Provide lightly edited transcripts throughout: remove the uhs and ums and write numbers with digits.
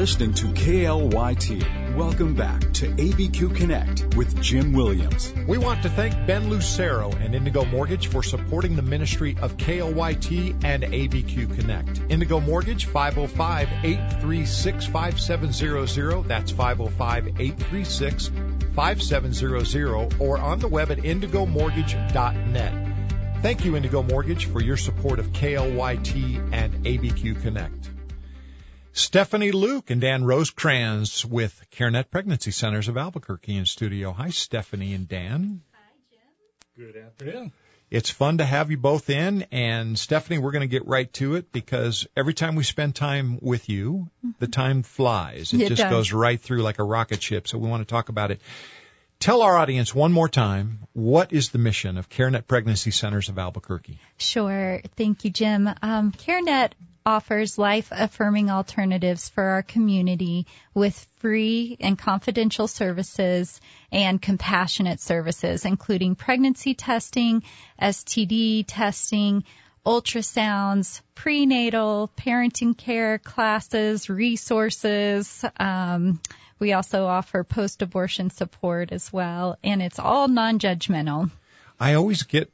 listening to KLYT. Welcome back to ABQ Connect with Jim Williams. We want to thank Ben Lucero and Indigo Mortgage for supporting the ministry of KLYT and ABQ Connect. Indigo Mortgage, 505-836-5700. That's 505-836-5700, or on the web at indigomortgage.net. Thank you, Indigo Mortgage, for your support of KLYT and ABQ Connect. Stephanie Luke and Dan Rosecrans with CareNet Pregnancy Centers of Albuquerque in studio. Hi, Stephanie and Dan. Hi, Jim. Good afternoon. It's fun to have you both in. And, Stephanie, we're going to get right to it because every time we spend time with you, the time flies. It just goes right through like a rocket ship. So we want to talk about it. Tell our audience one more time, what is the mission of CareNet Pregnancy Centers of Albuquerque? Sure. Thank you, Jim. CareNet offers life-affirming alternatives for our community with free and confidential services and compassionate services, including pregnancy testing, STD testing, ultrasounds, prenatal, parenting care classes, resources. We also offer post-abortion support as well, and it's all non-judgmental. I always get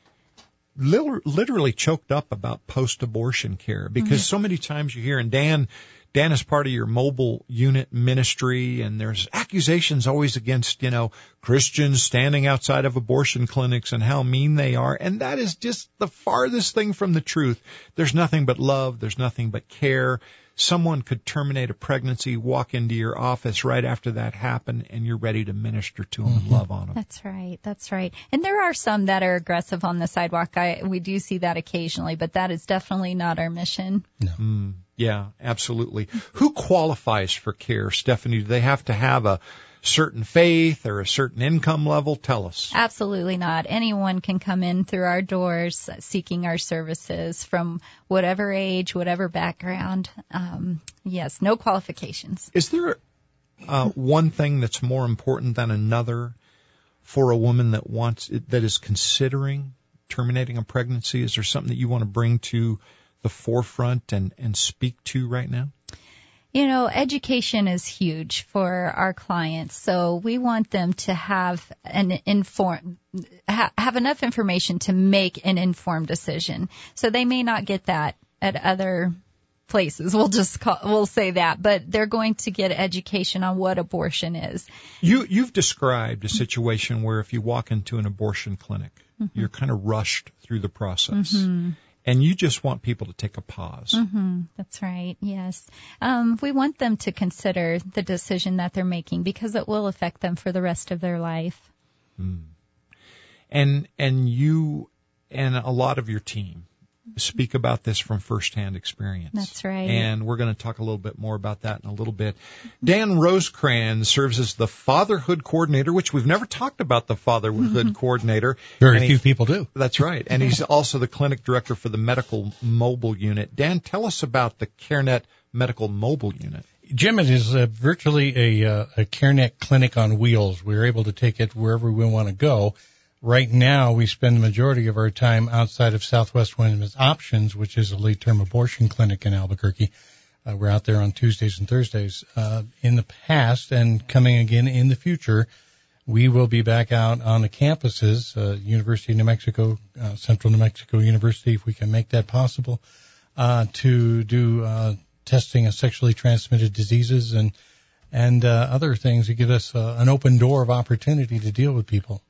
literally choked up about post-abortion care because so many times you hear, and Dan is part of your mobile unit ministry, and there's accusations always against, Christians standing outside of abortion clinics and how mean they are. And that is just the farthest thing from the truth. There's nothing but love. There's nothing but care. Someone could terminate a pregnancy, walk into your office right after that happened, and you're ready to minister to them and love on them. That's right. That's right. And there are some that are aggressive on the sidewalk. We do see that occasionally, but that is definitely not our mission. No. Yeah, absolutely. Who qualifies for care, Stephanie? Do they have to have a certain faith or a certain income level? Tell us. Absolutely not. Anyone can come in through our doors seeking our services from whatever age, whatever background. Yes, no qualifications. Is there one thing that's more important than another for a woman that is considering terminating a pregnancy? Is there something that you want to bring to the forefront and speak to right now? Education is huge for our clients, so we want them to have have enough information to make an informed decision. So they may not get that at other places. We'll say that, but they're going to get education on what abortion is. You've described a situation where if you walk into an abortion clinic, you're kind of rushed through the process. And you just want people to take a pause. That's right, yes. We want them to consider the decision that they're making because it will affect them for the rest of their life. And you and a lot of your team speak about this from firsthand experience. That's right. And we're going to talk a little bit more about that in a little bit. Dan Rosecrans serves as the fatherhood coordinator, which we've never talked about the fatherhood coordinator. Very few people do. That's right. And he's also the clinic director for the medical mobile unit. Dan, tell us about the CareNet medical mobile unit. Jim, it is virtually a CareNet clinic on wheels. We're able to take it wherever we want to go. Right now, we spend the majority of our time outside of Southwest Women's Options, which is a late-term abortion clinic in Albuquerque. We're out there on Tuesdays and Thursdays. In the past and coming again in the future, we will be back out on the campuses, University of New Mexico, Central New Mexico University, if we can make that possible, to do testing of sexually transmitted diseases and other things to give us an open door of opportunity to deal with people.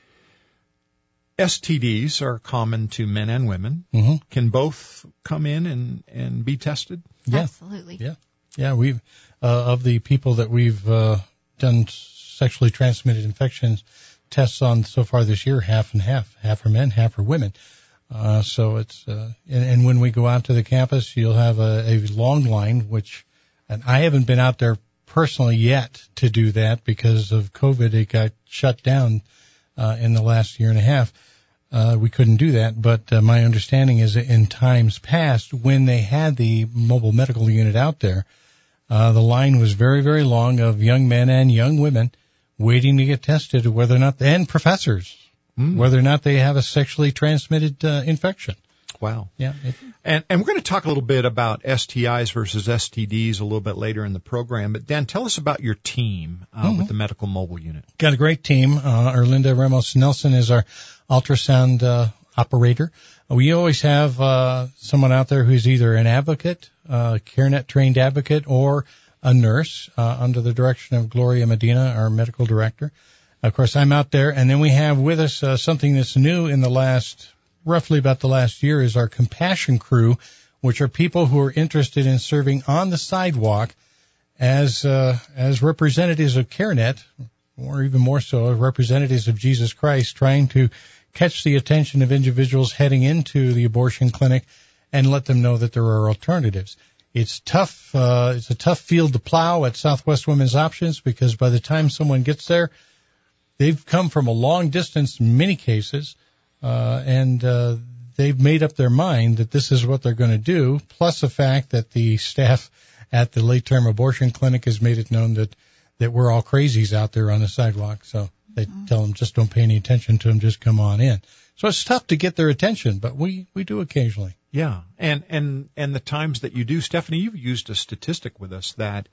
STDs are common to men and women. Can both come in and be tested? Yeah. Absolutely. Yeah. We've of the people that we've done sexually transmitted infections tests on so far this year, half and half are men, half are women. So it's and when we go out to the campus, you'll have a long line, and I haven't been out there personally yet to do that because of COVID. It got shut down in the last year and a half. We couldn't do that, but my understanding is that in times past, when they had the mobile medical unit out there, the line was very, very long of young men and young women waiting to get tested whether or not, and professors, whether or not they have a sexually transmitted infection. Wow. Yeah. And we're going to talk a little bit about STIs versus STDs a little bit later in the program. But Dan, tell us about your team with the Medical Mobile Unit. Got a great team. Erlinda Ramos Nelson is our ultrasound operator. We always have someone out there who's either an advocate, CareNet trained advocate, or a nurse under the direction of Gloria Medina, our medical director. Of course, I'm out there, and then we have with us something that's new in roughly about the last year, is our compassion crew, which are people who are interested in serving on the sidewalk as representatives of CareNet, or even more so, as representatives of Jesus Christ, trying to catch the attention of individuals heading into the abortion clinic and let them know that there are alternatives. It's tough. It's a tough field to plow at Southwest Women's Options, because by the time someone gets there, they've come from a long distance in many cases, and they've made up their mind that this is what they're going to do, plus the fact that the staff at the late-term abortion clinic has made it known that we're all crazies out there on the sidewalk. So they tell them, just don't pay any attention to them, just come on in. So it's tough to get their attention, but we do occasionally. Yeah, and the times that you do, Stephanie, you've used a statistic with us that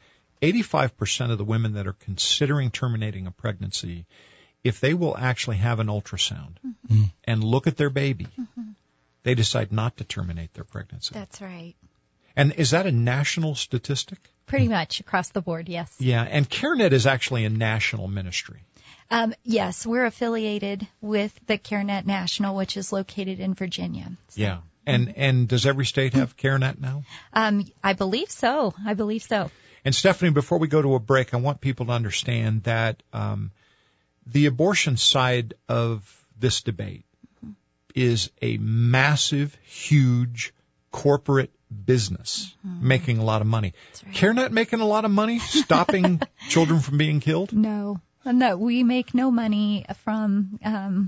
85% of the women that are considering terminating a pregnancy, if they will actually have an ultrasound and look at their baby, they decide not to terminate their pregnancy. That's right. And is that a national statistic? Pretty much across the board, yes. Yeah, and CareNet is actually a national ministry. Yes, we're affiliated with the CareNet National, which is located in Virginia. So. Yeah. And does every state have CareNet now? I believe so. And Stephanie, before we go to a break, I want people to understand that the abortion side of this debate is a massive, huge corporate business making a lot of money. Right. CareNet making a lot of money stopping children from being killed? No, we make no money from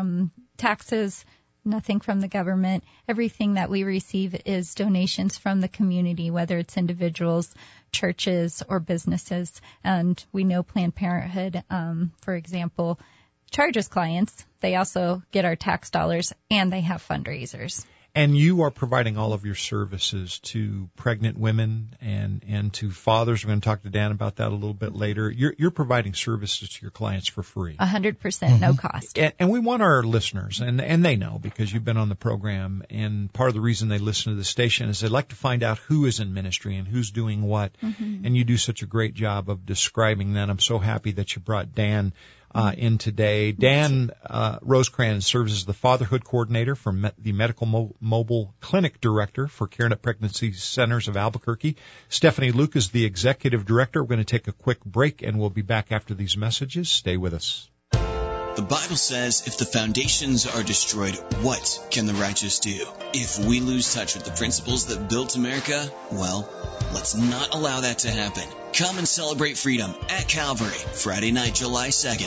taxes. Nothing from the government. Everything that we receive is donations from the community, whether it's individuals, churches, or businesses. And we know Planned Parenthood, for example, charges clients. They also get our tax dollars, and they have fundraisers. And you are providing all of your services to pregnant women and to fathers. We're going to talk to Dan about that a little bit later. You're providing services to your clients for free. 100%, no cost. And we want our listeners, and they know because you've been on the program, and part of the reason they listen to the station is they like to find out who is in ministry and who's doing what. And you do such a great job of describing that. I'm so happy that you brought Dan in today. Dan Rosecrans serves as the fatherhood coordinator for the Medical Mobile Clinic Director for CareNet Pregnancy Centers of Albuquerque. Stephanie Luke is the Executive Director. We're going to take a quick break, and we'll be back after these messages. Stay with us. The Bible says if the foundations are destroyed, what can the righteous do? If we lose touch with the principles that built America, well, let's not allow that to happen. Come and celebrate freedom at Calvary, Friday night, July 2nd.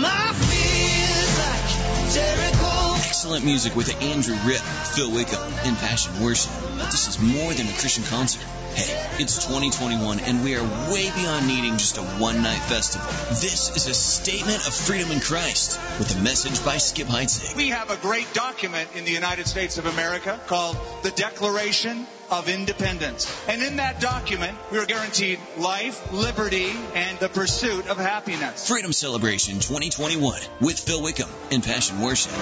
Excellent music with Andrew Ripp, Phil Wickham, and Passion Worship. This is more than a Christian concert. Hey, it's 2021, and we are way beyond needing just a one-night festival. This is a statement of freedom in Christ with a message by Skip Heitzig. We have a great document in the United States of America called the Declaration of Independence. And in that document, we are guaranteed life, liberty, and the pursuit of happiness. Freedom Celebration 2021 with Phil Wickham and Passion Worship.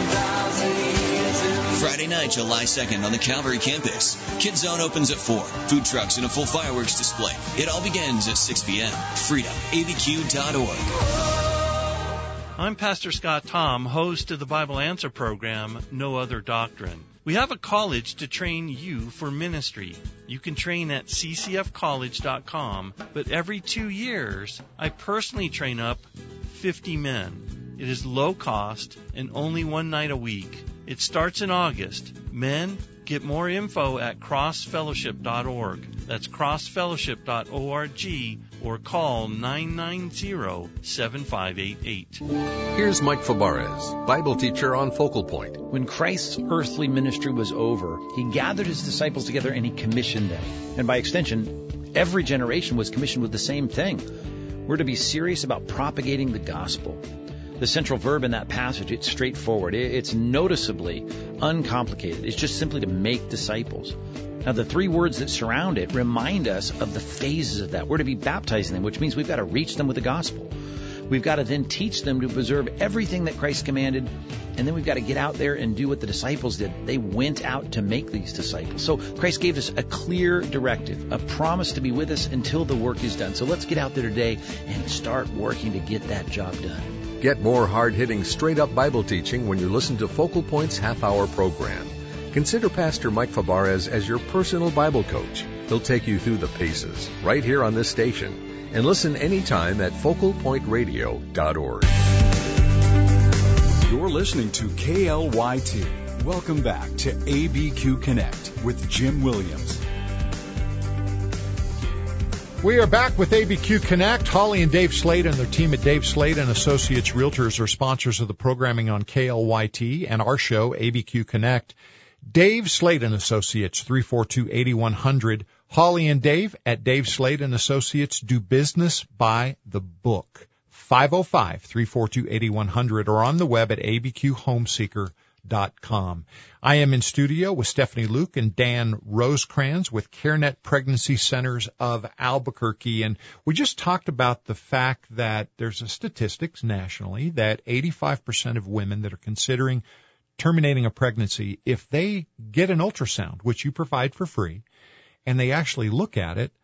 Friday night, July 2nd on the Calvary campus. Kids Zone opens at 4. Food trucks and a full fireworks display. It all begins at 6 p.m. FreedomABQ.org. I'm Pastor Scott Tom, host of the Bible Answer program, No Other Doctrine. We have a college to train you for ministry. You can train at ccfcollege.com, but every 2 years, I personally train up 50 men. It is low cost and only one night a week. It starts in August. Men, get more info at crossfellowship.org. That's crossfellowship.org or call 990-7588. Here's Mike Fabarez, Bible teacher on Focal Point. When Christ's earthly ministry was over, he gathered his disciples together and he commissioned them. And by extension, every generation was commissioned with the same thing. We're to be serious about propagating the gospel. The central verb in that passage, it's straightforward. It's noticeably uncomplicated. It's just simply to make disciples. Now, the three words that surround it remind us of the phases of that. We're to be baptizing them, which means we've got to reach them with the gospel. We've got to then teach them to observe everything that Christ commanded, and then we've got to get out there and do what the disciples did. They went out to make these disciples. So Christ gave us a clear directive, a promise to be with us until the work is done. So let's get out there today and start working to get that job done. Get more hard-hitting, straight-up Bible teaching when you listen to Focal Point's half-hour program. Consider Pastor Mike Fabarez as your personal Bible coach. He'll take you through the paces right here on this station. And listen anytime at focalpointradio.org. You're listening to KLYT. Welcome back to ABQ Connect with Jim Williams. We are back with ABQ Connect. Holly and Dave Slade and their team at Dave Slade and Associates Realtors are sponsors of the programming on KLYT and our show, ABQ Connect. Dave Slade and Associates, 342-8100. Holly and Dave at Dave Slade and Associates do business by the book. 505-342-8100 or on the web at abqhomeseeker.com. I am in studio with Stephanie Luke and Dan Rosecrans with CareNet Pregnancy Centers of Albuquerque. And we just talked about the fact that there's a statistics nationally that 85% of women that are considering terminating a pregnancy, if they get an ultrasound, which you provide for free, and they actually look at it,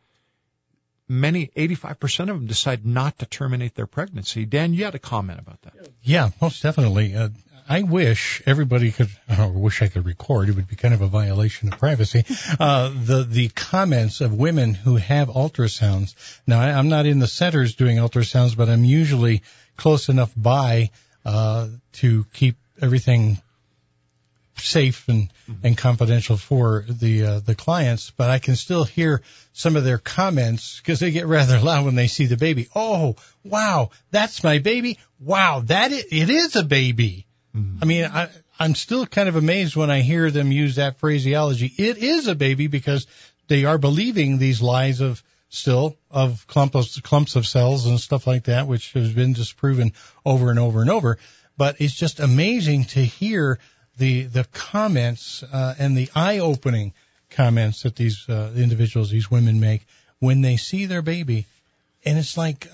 85% of them decide not to terminate their pregnancy. Dan, you had a comment about that. Yeah, most definitely. I wish everybody could, I wish I could record. It would be kind of a violation of privacy. The comments of women who have ultrasounds. Now, I'm not in the centers doing ultrasounds, but I'm usually close enough by, to keep everything safe and confidential for the clients, but I can still hear some of their comments because they get rather loud when they see the baby. Oh, wow, that's my baby. Wow, it is a baby. Mm-hmm. I mean, I'm still kind of amazed when I hear them use that phraseology. It is a baby because they are believing these lies of clumps of cells and stuff like that, which has been disproven over and over and over. But it's just amazing to hear the comments and the eye-opening comments that these individuals, these women make when they see their baby. And it's like,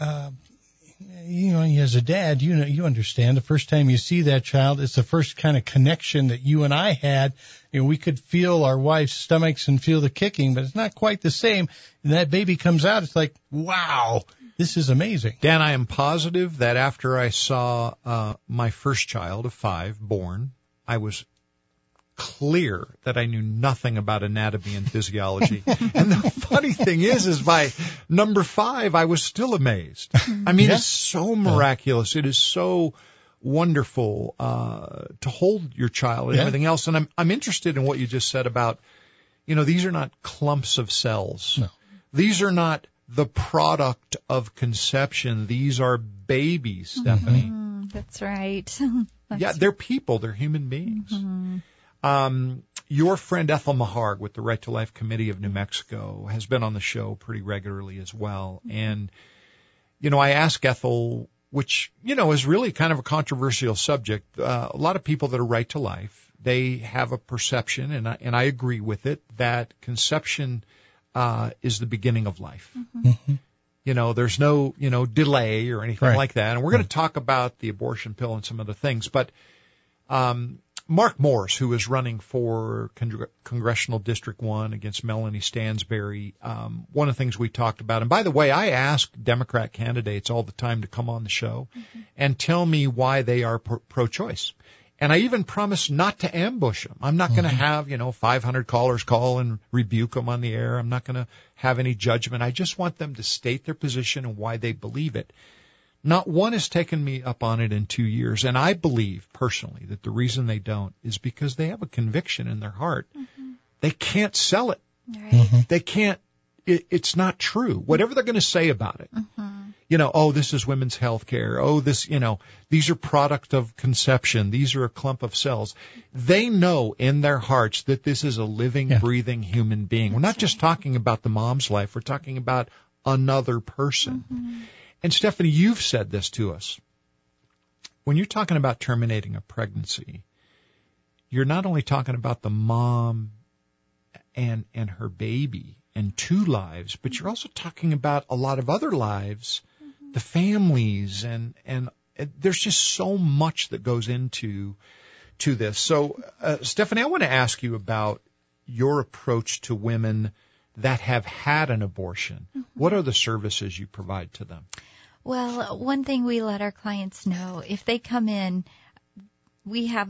as a dad, you understand the first time you see that child, it's the first kind of connection that you and I had. We could feel our wife's stomachs and feel the kicking, but it's not quite the same. And that baby comes out, it's like, wow, this is amazing. Dan, I am positive that after I saw my first child of 5 born, I was clear that I knew nothing about anatomy and physiology. And the funny thing is by number 5, I was still amazed. I mean, It's so miraculous. It is so wonderful to hold your child and everything else. And I'm interested in what you just said about, these are not clumps of cells. No. These are not the product of conception. These are babies, Stephanie. Mm-hmm. That's right. They're people. They're human beings. Mm-hmm. Your friend Ethel Maharg with the Right to Life Committee of New Mexico has been on the show pretty regularly as well. And, I asked Ethel, which, is really kind of a controversial subject. A lot of people that are right to life, they have a perception, and I agree with it, that conception is the beginning of life. Mm-hmm. There's no, delay or anything like that. And we're going to talk about the abortion pill and some other things. But Mark Morse, who is running for Congressional District 1 against Melanie Stansbury, one of the things we talked about, and by the way, I ask Democrat candidates all the time to come on the show and tell me why they are pro-choice. And I even promise not to ambush them. I'm not going to have, 500 callers call and rebuke them on the air. I'm not going to have any judgment. I just want them to state their position and why they believe it. Not one has taken me up on it in 2 years. And I believe personally that the reason they don't is because they have a conviction in their heart. Mm-hmm. They can't sell it. Right. Mm-hmm. They can't. It's not true. Whatever they're going to say about it. Mm-hmm. This is women's health care. These are product of conception. These are a clump of cells. They know in their hearts that this is a living, breathing human being. We're not just talking about the mom's life. We're talking about another person. Mm-hmm. And Stephanie, you've said this to us. when you're talking about terminating a pregnancy, you're not only talking about the mom and her baby and 2 lives, but you're also talking about a lot of other lives, the families, and there's just so much that goes into this. So, Stephanie, I want to ask you about your approach to women that have had an abortion. What are the services you provide to them? Well, one thing we let our clients know, if they come in, we have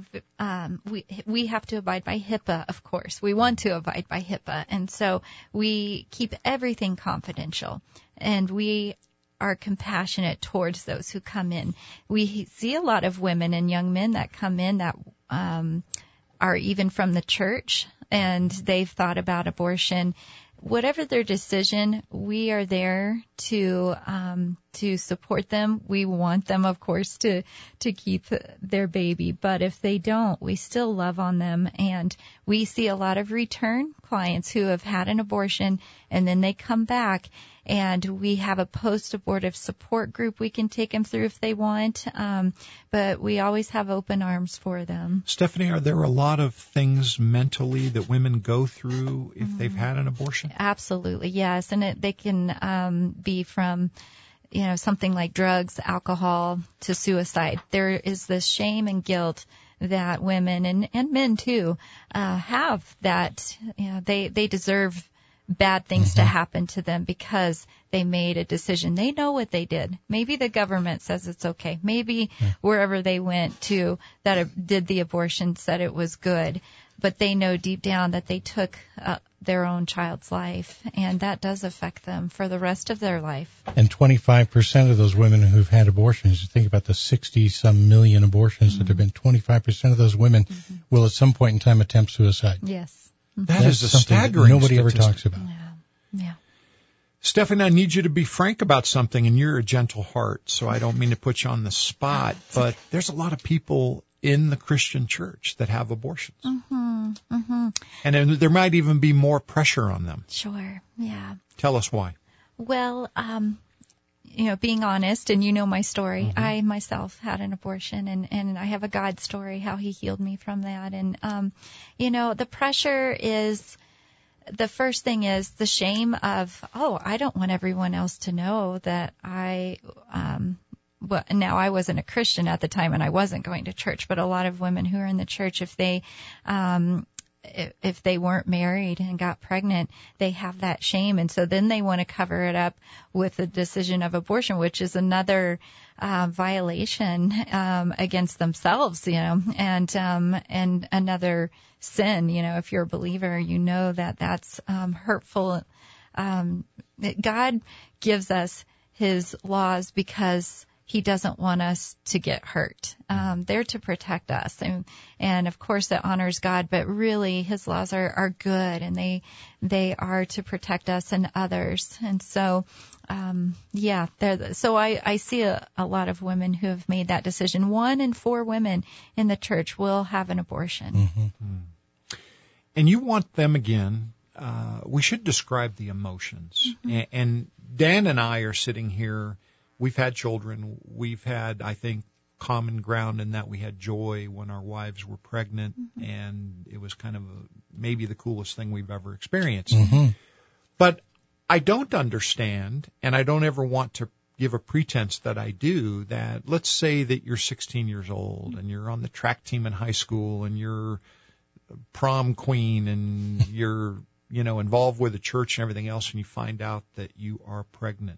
to abide by HIPAA, of course. We want to abide by HIPAA, and so we keep everything confidential, and we are compassionate towards those who come in. We see a lot of women and young men that come in that are even from the church, and they've thought about abortion. Whatever their decision, we are there to support them. We want them, of course, to keep their baby. But if they don't, we still love on them. And we see a lot of return clients who have had an abortion and then they come back. And we have a post-abortive support group we can take them through if they want. But we always have open arms for them. Stephanie, are there a lot of things mentally that women go through if they've had an abortion? Absolutely, yes. And they can be from, something like drugs, alcohol, to suicide. There is this shame and guilt that women and men too have, that they deserve bad things to happen to them because they made a decision. They know what they did. Maybe the government says it's okay. Maybe wherever they went to that did the abortion said it was good. But they know deep down that they took their own child's life, and that does affect them for the rest of their life. And 25% of those women who've had abortions, you think about the 60-some million abortions that have been, 25% of those women will at some point in time attempt suicide. Yes. That is a staggering nobody statistic. ever talks about. Yeah. Stephanie, I need you to be frank about something, and you're a gentle heart, so I don't mean to put you on the spot, but there's a lot of people in the Christian church that have abortions. And then there might even be more pressure on them. Sure, yeah. Tell us why. Well, being honest, and my story, I myself had an abortion, and I have a God story, how he healed me from that. And, the pressure is, the first thing is the shame of, I don't want everyone else to know that now I wasn't a Christian at the time and I wasn't going to church, but a lot of women who are in the church, if they weren't married and got pregnant, they have that shame. And so then they want to cover it up with the decision of abortion, which is another violation against themselves, and another sin. If you're a believer, that's hurtful. God gives us his laws because he doesn't want us to get hurt. They're to protect us. And of course it honors God, but really his laws are good, and they are to protect us and others. And so, so I see a lot of women who have made that decision. 1 in 4 women in the church will have an abortion. And you want them again. We should describe the emotions. And Dan and I are sitting here. We've had children. We've had, I think, common ground in that we had joy when our wives were pregnant, and it was kind of maybe the coolest thing we've ever experienced. But I don't understand, and I don't ever want to give a pretense that I do, that let's say that you're 16 years old and you're on the track team in high school and you're prom queen and you're, involved with the church and everything else, and you find out that you are pregnant.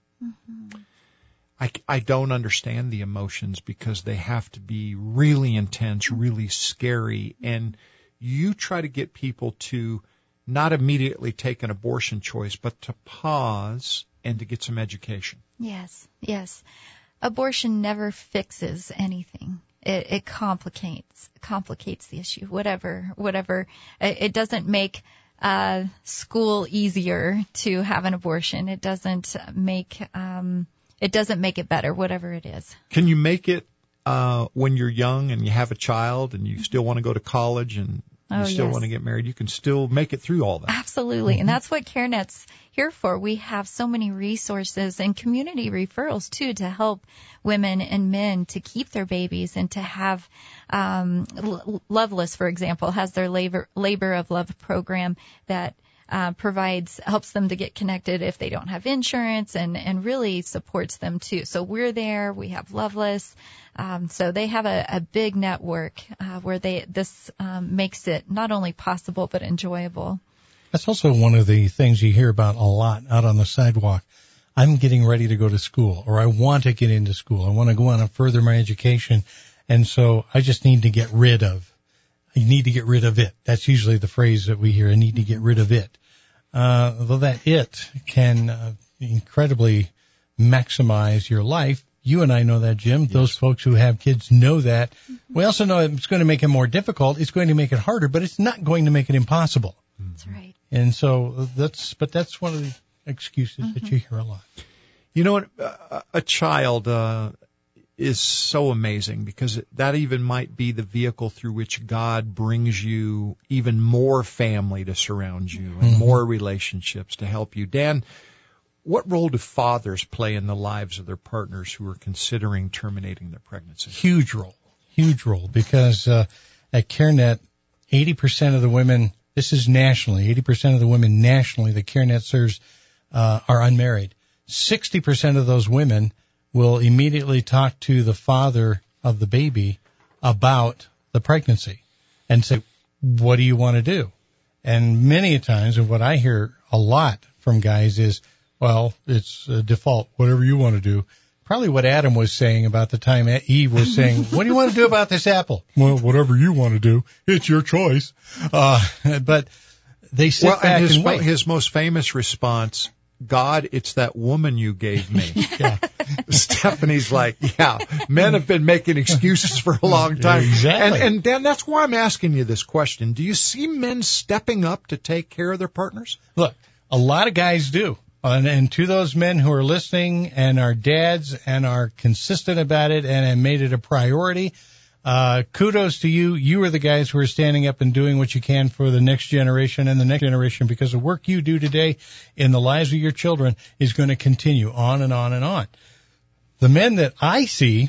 I don't understand the emotions because they have to be really intense, really scary. And you try to get people to not immediately take an abortion choice, but to pause and to get some education. Yes. Abortion never fixes anything. It complicates the issue. Whatever. It doesn't make school easier to have an abortion. It doesn't make it better, whatever it is. Can you make it when you're young and you have a child and you still want to go to college and you still want to get married, you can still make it through all that. Absolutely. And that's what CareNet's here for. We have so many resources and community referrals, too, to help women and men to keep their babies and to have Loveless, for example, has their labor of love program that helps them to get connected if they don't have insurance and really supports them too. So we're there. We have Loveless. So they have a big network where this makes it not only possible but enjoyable. That's also one of the things you hear about a lot out on the sidewalk. I'm getting ready to go to school, or I want to get into school. I want to go on and further my education. And so I just need to get rid of. You need to get rid of it. That's usually the phrase that we hear. I need to get rid of it. Though that it can incredibly maximize your life. You and I know that, Jim. Yes. Those folks who have kids know that. Mm-hmm. We also know it's going to make it more difficult. It's going to make it harder, but it's not going to make it impossible. That's right. And so that's one of the excuses that you hear a lot. You know what? A child is so amazing because that even might be the vehicle through which God brings you even more family to surround you and more relationships to help you. Dan, what role do fathers play in the lives of their partners who are considering terminating their pregnancy? Huge role, because at CareNet, 80% of the women, this is nationally, 80% of the women nationally that CareNet serves are unmarried. 60% of those women will immediately talk to the father of the baby about the pregnancy and say, what do you want to do? And many times, and what I hear a lot from guys is, well, it's a default, whatever you want to do. Probably what Adam was saying about the time Eve was saying, what do you want to do about this apple? Well, whatever you want to do. It's your choice. But they sit back and wait. His most famous response, God, it's that woman you gave me. Yeah. Stephanie's like, yeah, men have been making excuses for a long time. Exactly. And Dan, that's why I'm asking you this question. Do you see men stepping up to take care of their partners? Look, a lot of guys do. And to those men who are listening and are dads and are consistent about it and have made it a priority, kudos to you. You are the guys who are standing up and doing what you can for the next generation and the next generation, because the work you do today in the lives of your children is going to continue on and on and on. The men that I see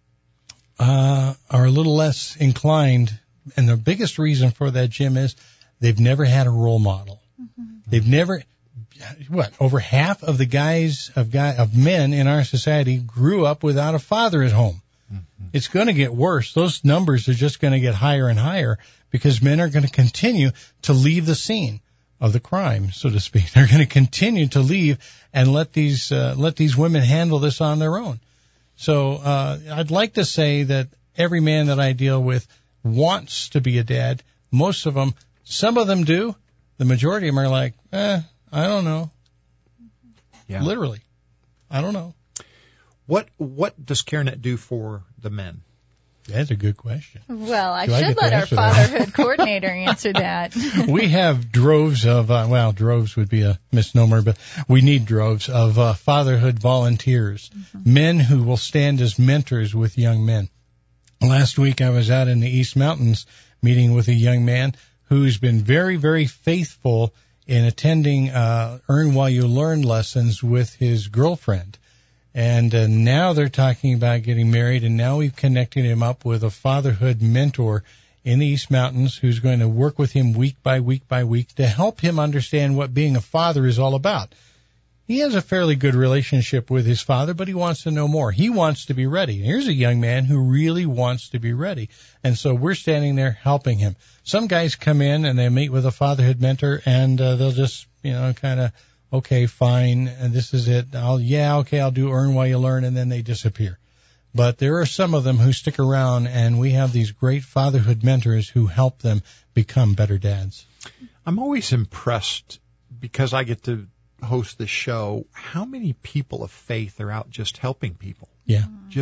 are a little less inclined, and the biggest reason for that, Jim, is they've never had a role model. They've never... over half of the guys of men in our society grew up without a father at home. It's going to get worse. Those numbers are just going to get higher and higher because men are going to continue to leave the scene of the crime, so to speak. They're going to continue to leave and let these women handle this on their own. So I'd like to say that every man that I deal with wants to be a dad. Most of them, some of them do. The majority of them are like, I don't know. Yeah. Literally. I don't know. What does CareNet do for the men? That's a good question. Well, I should let our fatherhood coordinator answer that. We have droves of, droves would be a misnomer, but we need droves of fatherhood volunteers, men who will stand as mentors with young men. Last week I was out in the East Mountains meeting with a young man who's been very, very faithful in attending Earn While You Learn lessons with his girlfriend. And now they're talking about getting married, and now we've connected him up with a fatherhood mentor in the East Mountains who's going to work with him week by week by week to help him understand what being a father is all about. He has a fairly good relationship with his father, but he wants to know more. He wants to be ready. Here's a young man who really wants to be ready. And so we're standing there helping him. Some guys come in and they meet with a fatherhood mentor, and they'll just, kind of, okay, fine, and this is it. I'll do Earn While You Learn, and then they disappear. But there are some of them who stick around, and we have these great fatherhood mentors who help them become better dads. I'm always impressed, because I get to host this show, how many people of faith are out just helping people. Yeah.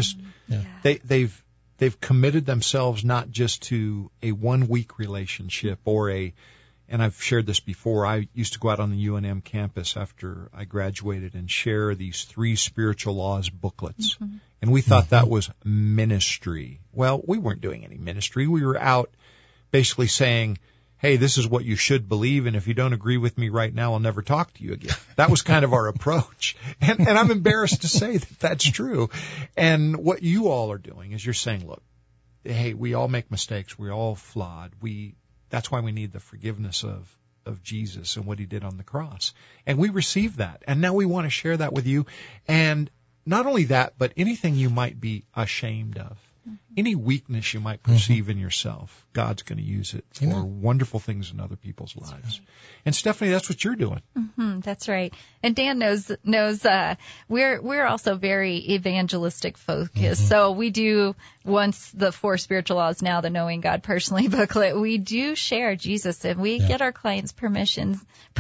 They've committed themselves not just to a 1-week relationship and I've shared this before. I used to go out on the UNM campus after I graduated and share these 3 spiritual laws booklets. And we thought that was ministry. Well, we weren't doing any ministry. We were out basically saying, hey, this is what you should believe, and if you don't agree with me right now, I'll never talk to you again. That was kind of our approach. And I'm embarrassed to say that that's true. And what you all are doing is you're saying, look, hey, we all make mistakes. We're all flawed. That's why we need the forgiveness of Jesus and what he did on the cross. And we receive that. And now we want to share that with you. And not only that, but anything you might be ashamed of, any weakness you might perceive in yourself, God's going to use it for wonderful things in other people's lives. Right. And Stephanie, that's what you're doing. That's right. And Dan knows we're also very evangelistic focused. So we do, once the 4 spiritual laws, now the Knowing God Personally booklet, we do share Jesus, and we get our clients permission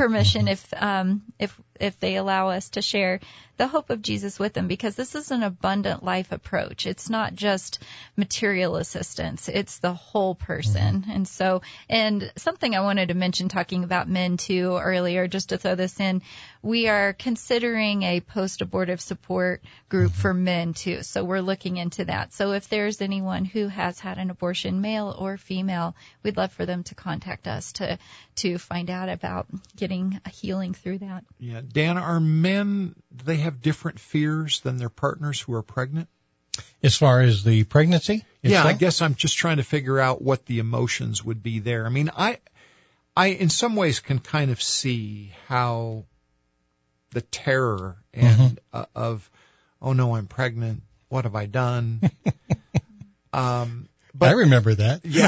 if they allow us to share the hope of Jesus with them, because this is an abundant life approach. It's not just material assistance. It's the whole person. And something I wanted to mention, talking about men too earlier, just to throw this in, we are considering a post-abortive support group for men too. So we're looking into that. So if there's anyone who has had an abortion, male or female, we'd love for them to contact us to find out about getting a healing through that. Yeah. Dan, are men, do they have different fears than their partners who are pregnant? As far as the pregnancy? I guess I'm just trying to figure out what the emotions would be there. I mean, I in some ways can kind of see how the terror and of, oh no, I'm pregnant. What have I done? But I remember that. Yeah.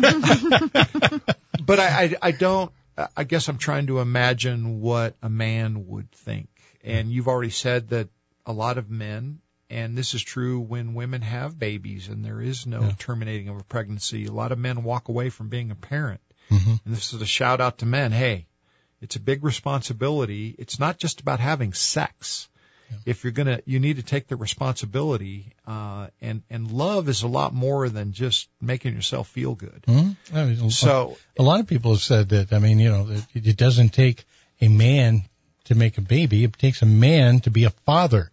But I don't, I guess I'm trying to imagine what a man would think. And you've already said that a lot of men, and this is true when women have babies and there is no terminating of a pregnancy, a lot of men walk away from being a parent. And this is a shout out to men. Hey, it's a big responsibility. It's not just about having sex. If you're you need to take the responsibility, and love is a lot more than just making yourself feel good. So a lot of people have said that, I mean, it doesn't take a man to make a baby. It takes a man to be a father.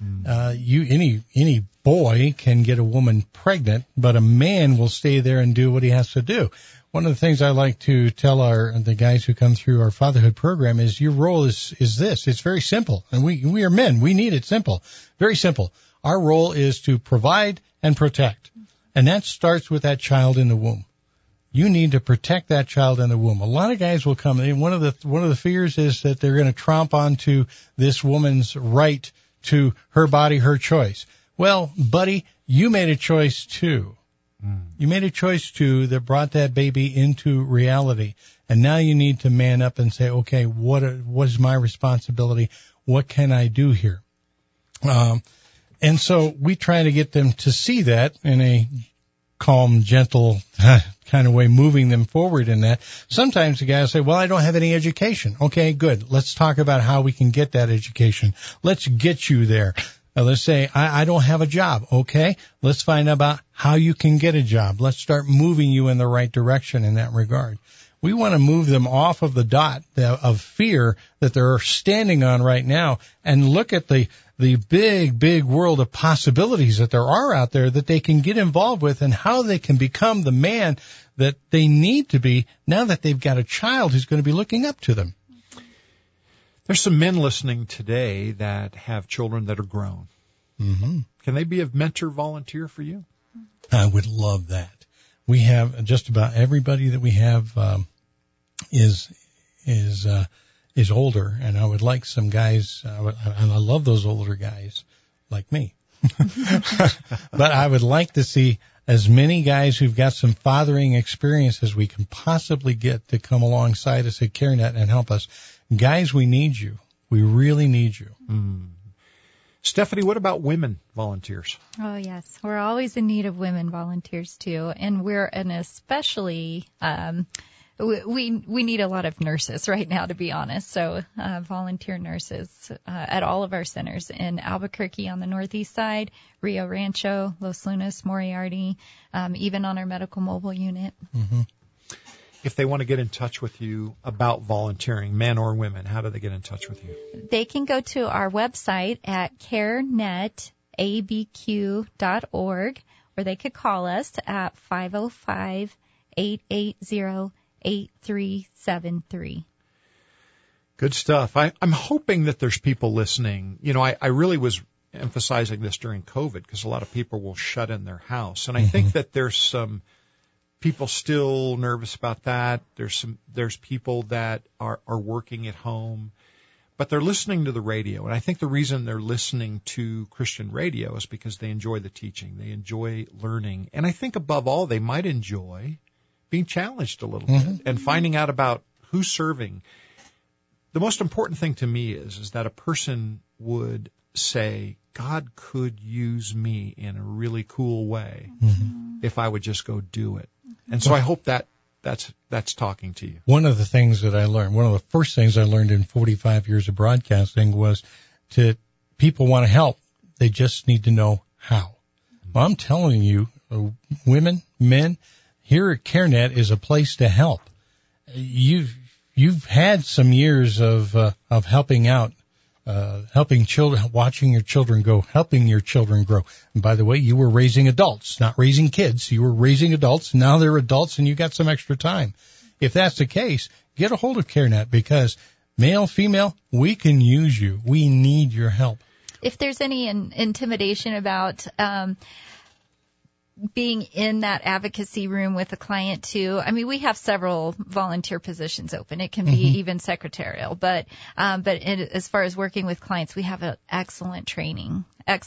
Any boy can get a woman pregnant, but a man will stay there and do what he has to do. One of the things I like to tell the guys who come through our fatherhood program is your role is this. It's very simple. And we are men. We need it simple. Very simple. Our role is to provide and protect. And that starts with that child in the womb. You need to protect that child in the womb. A lot of guys will come. And one of the fears is that they're going to tromp onto this woman's right to her body, her choice. Well, buddy, you made a choice too. You made a choice too that brought that baby into reality. And now you need to man up and say, okay, what is my responsibility? What can I do here? And so we try to get them to see that in a calm, gentle kind of way, moving them forward in that. Sometimes the guys say, well, I don't have any education. Okay, good. Let's talk about how we can get that education. Let's get you there. Let's say, I don't have a job. Okay, let's find out about how you can get a job. Let's start moving you in the right direction in that regard. We want to move them off of the dot of fear that they're standing on right now and look at the big, big world of possibilities that there are out there that they can get involved with and how they can become the man that they need to be now that they've got a child who's going to be looking up to them. There's some men listening today that have children that are grown. Can they be a mentor volunteer for you? I would love that. We have just about everybody that we have is older, and I would like some guys, and I love those older guys like me. But I would like to see as many guys who've got some fathering experience as we can possibly get to come alongside us at CareNet and help us. Guys, we need you. We really need you. Stephanie, what about women volunteers? Oh, yes. We're always in need of women volunteers, too. And we're an especially we need a lot of nurses right now, to be honest. So volunteer nurses at all of our centers in Albuquerque on the northeast side, Rio Rancho, Los Lunas, Moriarty, even on our medical mobile unit. If they want to get in touch with you about volunteering, men or women, how do they get in touch with you? They can go to our website at carenetabq.org, or they could call us at 505-880-8255. 8373. Good stuff. I'm hoping that there's people listening. You know, I really was emphasizing this during COVID because a lot of people will shut in their house. And I think that there's some people still nervous about that. There's people that are working at home, but they're listening to the radio. And I think the reason they're listening to Christian radio is because they enjoy the teaching. They enjoy learning. And I think above all, they might enjoy being challenged a little bit and finding out about who's serving. The most important thing to me is that a person would say, God could use me in a really cool way if I would just go do it. And so I hope that's talking to you. One of the things that I learned, one of the first things I learned in 45 years of broadcasting was people want to help. They just need to know how. Well, I'm telling you, women, men, here at CareNet is a place to help. You've had some years of helping out, helping children, watching your children go, helping your children grow. And by the way, you were raising adults, not raising kids. You were raising adults. Now they're adults and you got some extra time. If that's the case, get a hold of CareNet because male, female, we can use you. We need your help. If there's any intimidation about being in that advocacy room with a client too. I mean, we have several volunteer positions open. It can be even secretarial, but as far as working with clients, we have excellent training.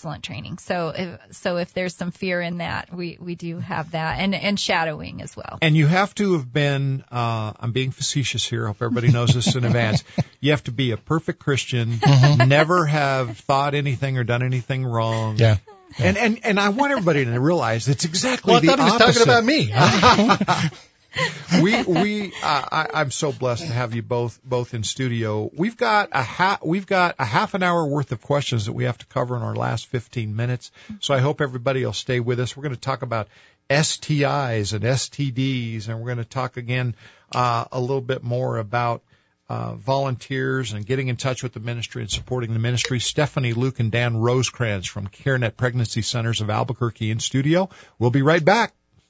So if there's some fear in that, we do have that and shadowing as well. And you have to have been, I'm being facetious here. I hope everybody knows this in advance. You have to be a perfect Christian, never have thought anything or done anything wrong. Yeah. And I want everybody to realize it's exactly the opposite. Well, I thought he was talking about me. I'm so blessed to have you both in studio. We've got a half an hour worth of questions that we have to cover in our last 15 minutes. So I hope everybody will stay with us. We're going to talk about STIs and STDs, and we're going to talk again a little bit more about volunteers and getting in touch with the ministry and supporting the ministry. Stephanie, Luke, and Dan Rosecrans from CareNet Pregnancy Centers of Albuquerque in studio. We'll be right back.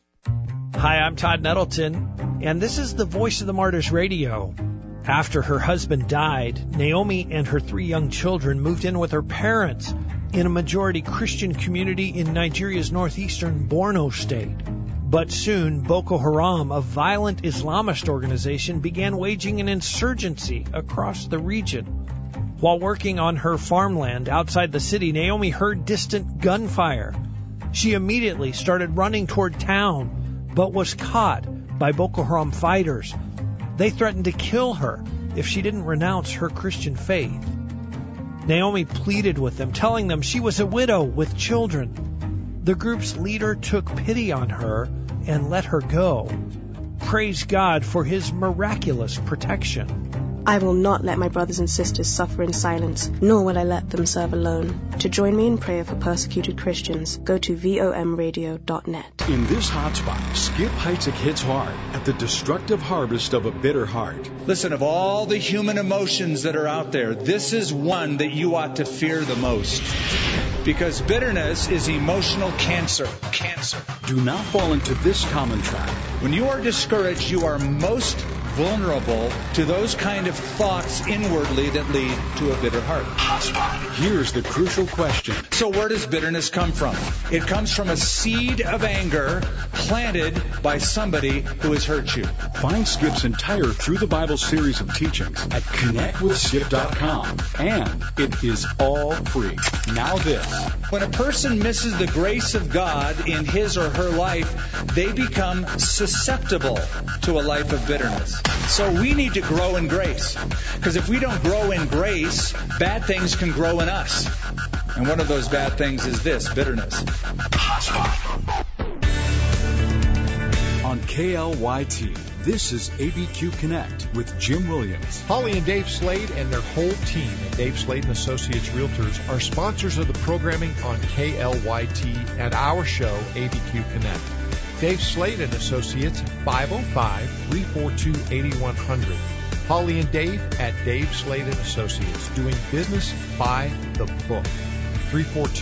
Hi, I'm Todd Nettleton, and this is the Voice of the Martyrs Radio. After her husband died, Naomi and her 3 young children moved in with her parents in a majority Christian community in Nigeria's northeastern Borno state. But soon, Boko Haram, a violent Islamist organization, began waging an insurgency across the region. While working on her farmland outside the city, Naomi heard distant gunfire. She immediately started running toward town, but was caught by Boko Haram fighters. They threatened to kill her if she didn't renounce her Christian faith. Naomi pleaded with them, telling them she was a widow with children. The group's leader took pity on her and let her go. Praise God for His miraculous protection. I will not let my brothers and sisters suffer in silence, nor will I let them serve alone. To join me in prayer for persecuted Christians, go to vomradio.net. In this hotspot, Skip Heitzig hits hard at the destructive harvest of a bitter heart. Listen, of all the human emotions that are out there, this is one that you ought to fear the most. Because bitterness is emotional cancer. Do not fall into this common trap. When you are discouraged, you are most vulnerable to those kind of thoughts inwardly that lead to a bitter heart. Here's the crucial question. So where does bitterness come from? It comes from a seed of anger planted by somebody who has hurt you. Find Skip's entire Through the Bible series of teachings at connectwithskip.com. And it is all free. Now this. When a person misses the grace of God in his or her life, they become susceptible to a life of bitterness. So we need to grow in grace. Because if we don't grow in grace, bad things can grow in us. And one of those bad things is this, bitterness. On KLYT, this is ABQ Connect with Jim Williams. Holly and Dave Slade and their whole team at Dave Slade & Associates Realtors are sponsors of the programming on KLYT and our show, ABQ Connect. Dave Slade & Associates, 505-342-8100. Holly and Dave at Dave Slade & Associates, doing business by the book.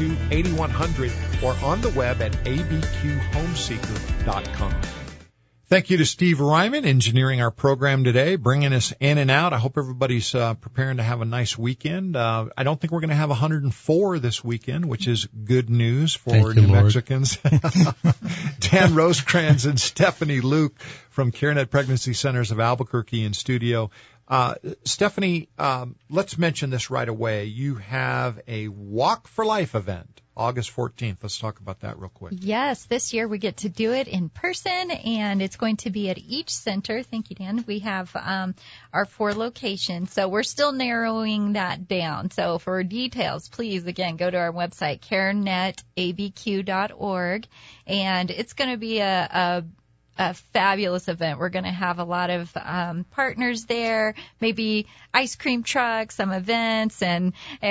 342-8100 or on the web at abqhomeseeker.com. Thank you to Steve Ryman, engineering our program today, bringing us in and out. I hope everybody's preparing to have a nice weekend. I don't think we're going to have 104 this weekend, which is good news for New Mexicans. Dan Rosecrans and Stephanie Luke from CareNet Pregnancy Centers of Albuquerque in studio. Stephanie, let's mention this right away. You have a Walk for Life event, August 14th. Let's talk about that real quick. Yes, this year we get to do it in person, and it's going to be at each center. Thank you, Dan. We have our 4 locations, so we're still narrowing that down. So for details, please, again, go to our website, carenetabq.org, and it's going to be a fabulous event. We're going to have a lot of partners there, maybe ice cream trucks, some events, and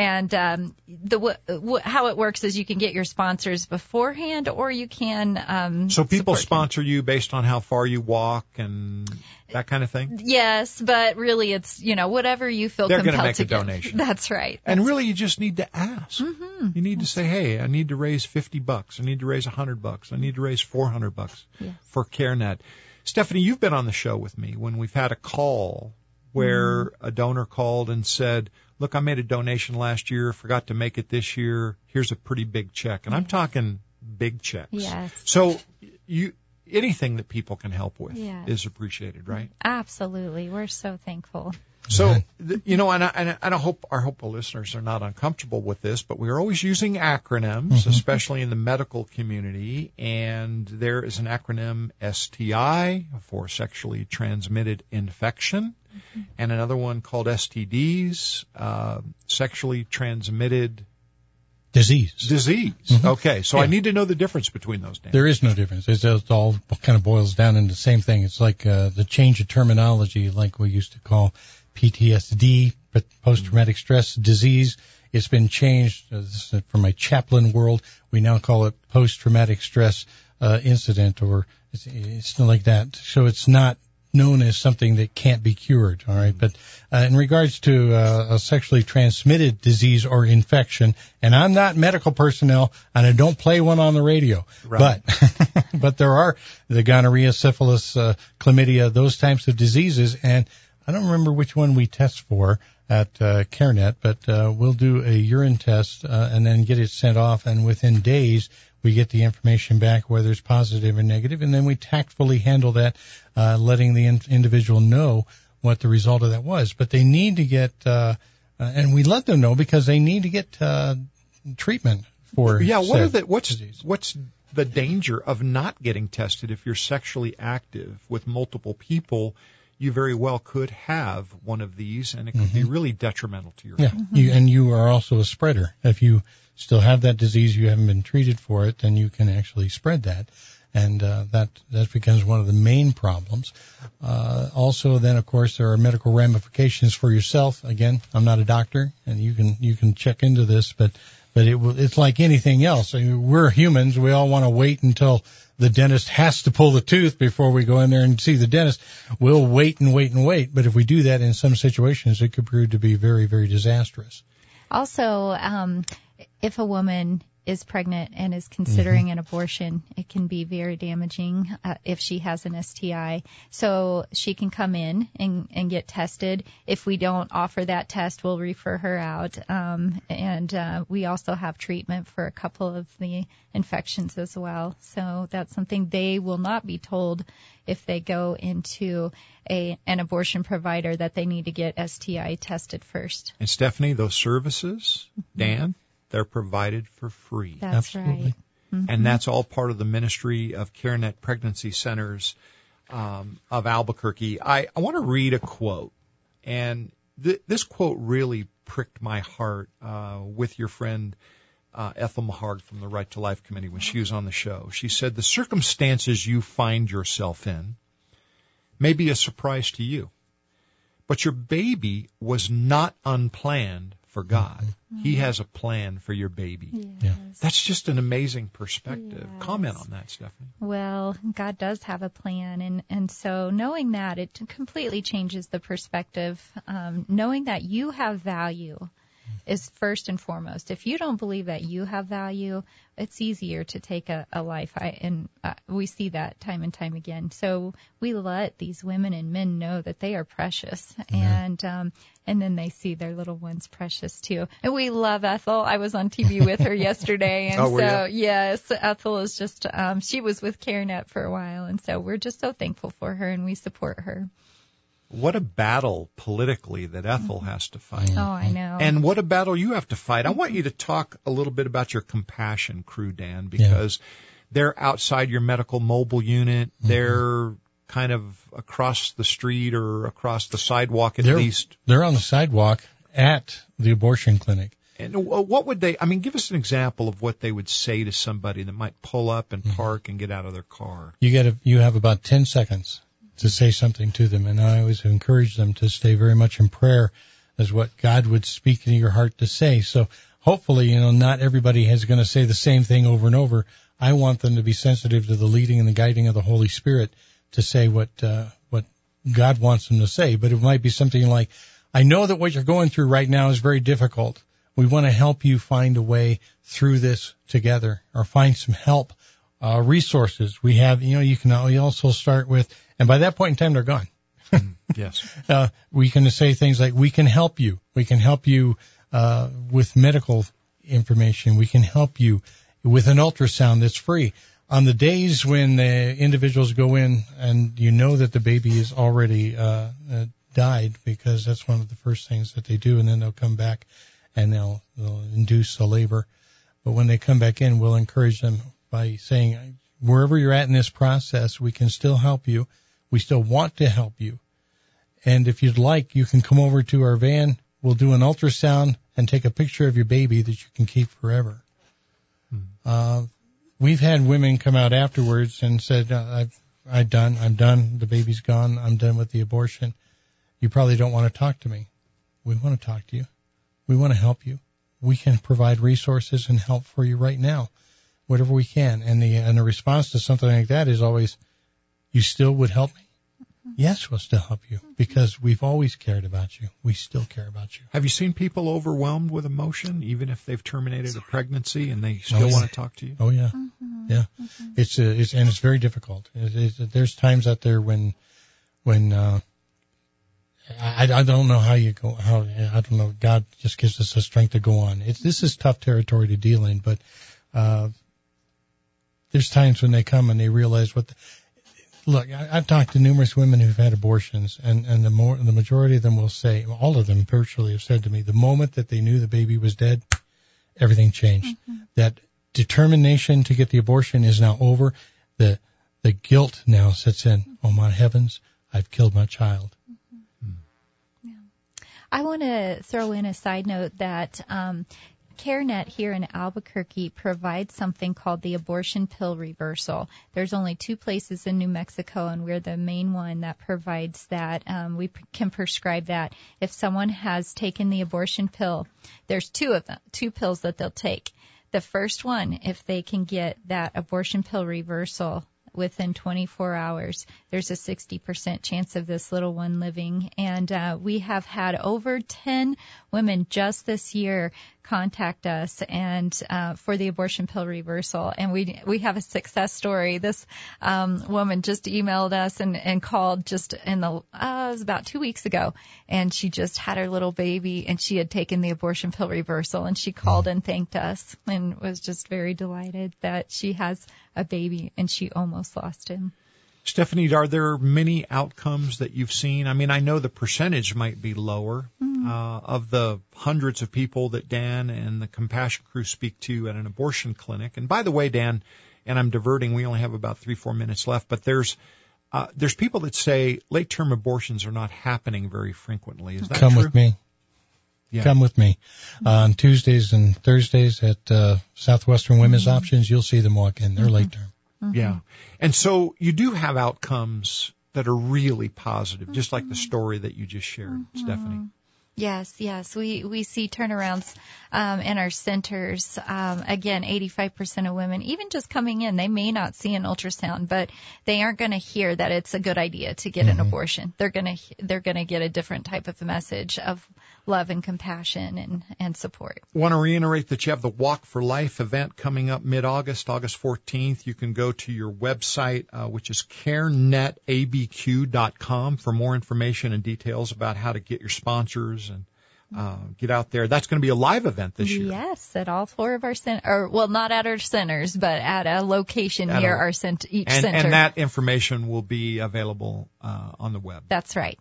how it works is you can get your sponsors beforehand, or you can so people sponsor you based on how far you walk and that kind of thing? Yes, but really it's, whatever you feel compelled to give. They're going to make a donation. That's right. And really you just need to ask. Mm-hmm. You need to say, hey, I need to raise $50. I need to raise $100. I need to raise $400 for CareNet. Stephanie, you've been on the show with me when we've had a call where a donor called and said, look, I made a donation last year, forgot to make it this year. Here's a pretty big check. And I'm talking big checks. Yes. So anything that people can help with is appreciated, right? Absolutely. We're so thankful. So, and I hope our listeners are not uncomfortable with this, but we're always using acronyms, especially in the medical community, and there is an acronym STI for sexually transmitted infection, and another one called STDs, sexually transmitted disease. Okay, so I need to know the difference between those names. There is no difference. It all kind of boils down into the same thing. It's like the change of terminology, like we used to call PTSD, but post-traumatic stress disease. It's been changed from my chaplain world. We now call it post-traumatic stress incident, or it's like that. So it's not known as something that can't be cured, all right? But in regards to a sexually transmitted disease or infection, and I'm not medical personnel, and I don't play one on the radio, right. but there are the gonorrhea, syphilis, chlamydia, those types of diseases, and I don't remember which one we test for at CareNet, but we'll do a urine test and then get it sent off, and within days we get the information back, whether it's positive or negative, and then we tactfully handle that, letting the individual know what the result of that was. But they need to get, and we let them know because they need to get treatment for what's the danger of not getting tested if you're sexually active with multiple people? You very well could have one of these, and it could be really detrimental to your health. And you are also a spreader. If you still have that disease, you haven't been treated for it, then you can actually spread that, and that becomes one of the main problems. Also, then of course there are medical ramifications for yourself. Again, I'm not a doctor, and you can check into this, but it's like anything else. I mean, we're humans. We all want to wait until the dentist has to pull the tooth before we go in there and see the dentist. We'll wait and wait and wait. But if we do that in some situations, it could prove to be very, very disastrous. Also, if a woman is pregnant and is considering an abortion, it can be very damaging if she has an STI. So she can come in and get tested. If we don't offer that test, we'll refer her out. And we also have treatment for a couple of the infections as well. So that's something they will not be told if they go into an abortion provider, that they need to get STI tested first. And Stephanie, those services, Dan, they're provided for free. That's Absolutely. right. And that's all part of the ministry of CareNet Pregnancy Centers of Albuquerque. I want to read a quote, and this quote really pricked my heart with your friend Ethel Mahard from the Right to Life Committee when she was on the show. She said, the circumstances you find yourself in may be a surprise to you, but your baby was not unplanned for God. He has a plan for your baby. Yes. That's just an amazing perspective. Yes. Comment on that, Stephanie. Well, God does have a plan, and so knowing that, it completely changes the perspective. Knowing that you have value is first and foremost. If you don't believe that you have value, it's easier to take a life. We see that time and time again. So we let these women and men know that they are precious, and then they see their little ones precious too. And we love Ethel. I was on TV with her yesterday, and yes, Ethel is just she was with CareNet for a while, and so we're just so thankful for her, and we support her. What a battle politically that Ethel has to fight. Oh, I know. And what a battle you have to fight. I want you to talk a little bit about your compassion crew, Dan, because they're outside your medical mobile unit. They're kind of across the street or across the sidewalk at least. They're on the sidewalk at the abortion clinic. And what would they, give us an example of what they would say to somebody that might pull up and park and get out of their car. You have about 10 seconds to say something to them, and I always encourage them to stay very much in prayer as what God would speak into your heart to say. So hopefully, not everybody is going to say the same thing over and over. I want them to be sensitive to the leading and the guiding of the Holy Spirit to say what God wants them to say. But it might be something like, I know that what you're going through right now is very difficult. We want to help you find a way through this together, or find some help, resources. We have, you can also start with, and by that point in time, they're gone. Yes. We can say things like, we can help you. We can help you with medical information. We can help you with an ultrasound that's free. On the days when the individuals go in and that the baby is already died, because that's one of the first things that they do, and then they'll come back and they'll induce a labor. But when they come back in, we'll encourage them by saying, wherever you're at in this process, we can still help you. We still want to help you. And if you'd like, you can come over to our van. We'll do an ultrasound and take a picture of your baby that you can keep forever. We've had women come out afterwards and said, I'm done. The baby's gone. I'm done with the abortion. You probably don't want to talk to me. We want to talk to you. We want to help you. We can provide resources and help for you right now, whatever we can. And the response to something like that is always, you still would help me? Yes, we'll still help you, because we've always cared about you. We still care about you. Have you seen people overwhelmed with emotion, even if they've terminated a pregnancy and they still want to talk to you? Oh, yeah. Yeah. It's very difficult. There's times out there when I don't know how you go, I don't know, God just gives us the strength to go on. This is tough territory to deal in, but there's times when they come and they realize look, I've talked to numerous women who've had abortions, and the majority of them will say, all of them virtually have said to me, the moment that they knew the baby was dead, everything changed. That determination to get the abortion is now over. The guilt now sets in. Oh my heavens, I've killed my child. I want to throw in a side note that CareNet here in Albuquerque provides something called the abortion pill reversal. There's only 2 places in New Mexico, and we're the main one that provides that. We can prescribe that. If someone has taken the abortion pill, there's 2 of them, 2 pills that they'll take. The first one, if they can get that abortion pill reversal within 24 hours, there's a 60% chance of this little one living. And we have had over 10 women just this year contact us and for the abortion pill reversal. And we have a success story. This woman just emailed us and called just it was about 2 weeks ago, and she just had her little baby, and she had taken the abortion pill reversal, and she called and thanked us and was just very delighted that she has a baby and she almost lost him. Stephanie, are there many outcomes that you've seen? I know the percentage might be lower of the hundreds of people that Dan and the Compassion Crew speak to at an abortion clinic. And by the way, Dan, and I'm diverting, we only have about 3-4 minutes left, but there's people that say late-term abortions are not happening very frequently. Is that true? Come with me. Yeah. Come with me. On Tuesdays and Thursdays at Southwestern Women's Options, you'll see them walk in. They're late-term. Yeah. And so you do have outcomes that are really positive, just like the story that you just shared, Stephanie. Yes. We see turnarounds in our centers. Again, 85% of women, even just coming in, they may not see an ultrasound, but they aren't going to hear that it's a good idea to get an abortion. They're going to get a different type of message of love and compassion and support. I want to reiterate that you have the Walk for Life event coming up mid-August, August 14th. You can go to your website, which is carenetabq.com, for more information and details about how to get your sponsors and get out there. That's going to be a live event this year. Yes, at all 4 of our centers, well, not at our centers, but at a location near our center. And that information will be available on the web. That's right.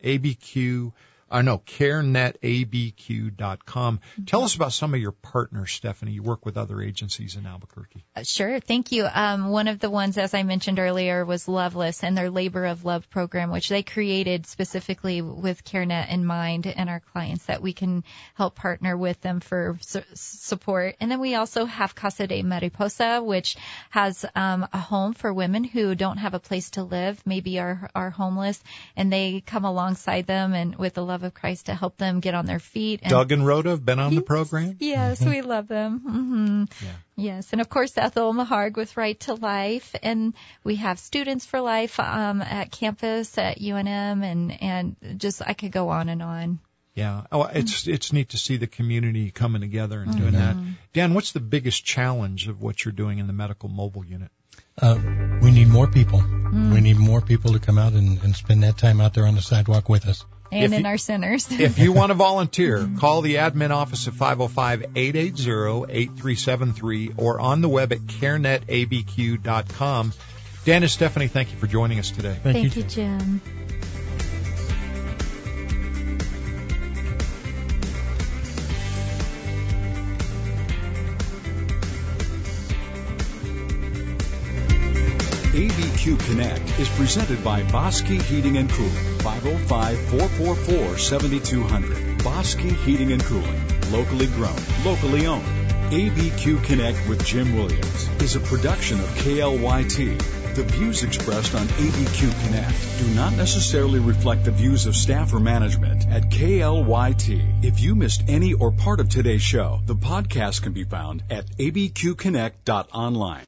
carenetabq.com. Tell us about some of your partners, Stephanie. You work with other agencies in Albuquerque. Sure. Thank you. One of the ones, as I mentioned earlier, was Loveless and their Labor of Love program, which they created specifically with CareNet in mind and our clients, that we can help partner with them for support. And then we also have Casa de Mariposa, which has a home for women who don't have a place to live, maybe are homeless, and they come alongside them and with the love of Christ to help them get on their feet. And Doug and Rhoda have been on the program? Yes, we love them. Mm-hmm. Yeah. Yes, and of course Ethel Maharg with Right to Life, and we have Students for Life at campus at UNM, and just I could go on and on. Yeah. Oh, it's neat to see the community coming together and doing that. Dan, what's the biggest challenge of what you're doing in the medical mobile unit? We need more people. We need more people to come out and spend that time out there on the sidewalk with us. And in our centers. If you want to volunteer, call the admin office at 505-880-8373 or on the web at carenetabq.com. Dan and Stephanie, thank you for joining us today. Thank you, Jim. ABQ Connect is presented by Bosque Heating and Cooling, 505-444-7200. Bosque Heating and Cooling, locally grown, locally owned. ABQ Connect with Jim Williams is a production of KLYT. The views expressed on ABQ Connect do not necessarily reflect the views of staff or management at KLYT. If you missed any or part of today's show, the podcast can be found at abqconnect.online.